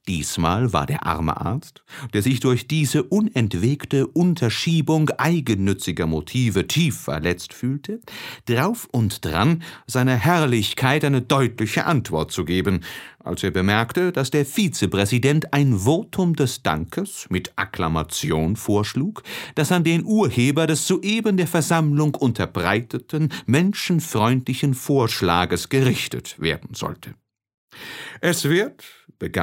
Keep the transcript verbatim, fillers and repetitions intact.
Diesmal war der arme Arzt, der sich durch diese unentwegte Unterschiebung eigennütziger Motive tief verletzt fühlte, drauf und dran, seiner Herrlichkeit eine deutliche Antwort zu geben, als er bemerkte, dass der Vizepräsident ein Votum des Dankes mit Akklamation vorschlug, das an den Urheber des soeben der Versammlung unterbreiteten, menschenfreundlichen Vorschlages gerichtet werden sollte. Es wird, begann